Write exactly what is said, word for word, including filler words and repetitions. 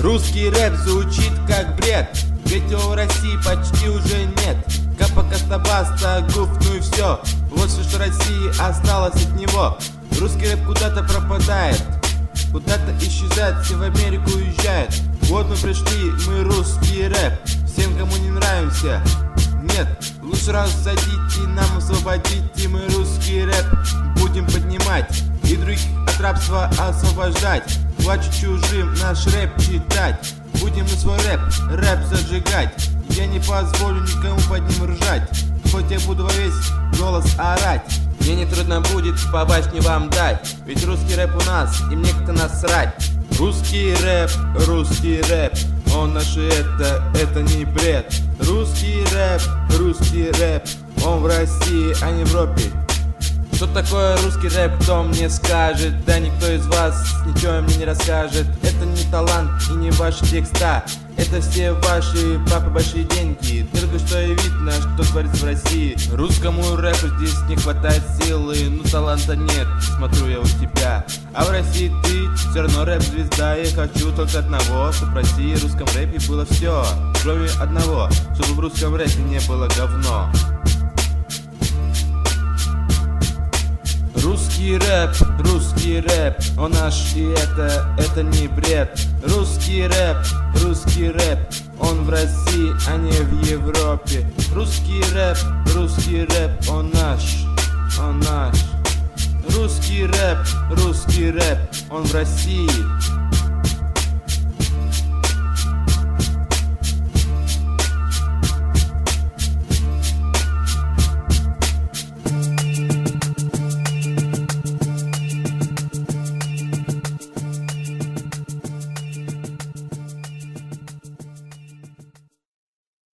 Русский рэп звучит как бред, ведь его в России почти уже нет. Капа, Кастабаста, Гуф, ну и все. Вот все, что России осталось от него. Русский рэп куда-то пропадает, куда-то исчезает, все в Америку уезжают. Вот мы пришли, мы русский рэп. Всем, кому не нравимся, нет, лучше раз садите, нам освободите. Мы русский рэп будем поднимать и других от рабства освобождать. Плачу чужим наш рэп читать. Будем мы свой рэп, рэп зажигать. Я не позволю никому под ним ржать, хоть я буду во весь голос орать. Мне не трудно будет по башне вам дать, ведь русский рэп у нас, и мне как-то насрать. Русский рэп, русский рэп, он наш и это, это не бред. Русский рэп, русский рэп, он в России, а не в Европе. Что такое русский рэп, кто мне скажет? Да никто из вас ничего мне не расскажет. Это не талант и не ваши текста, это все ваши папы большие деньги. Только что и видно, что творится в России. Русскому рэпу здесь не хватает силы, ну таланта нет, смотрю я у тебя. А в России ты все равно рэп-звезда. Я хочу только одного, чтобы в России в русском рэпе было все, кроме одного, чтобы в русском рэпе не было говно. Русский рэп, русский рэп, он наш и это, это не бред. Русский рэп, русский рэп, он в России, а не в Европе. Русский рэп, русский рэп, он наш, он наш. Русский рэп, русский рэп, он в России,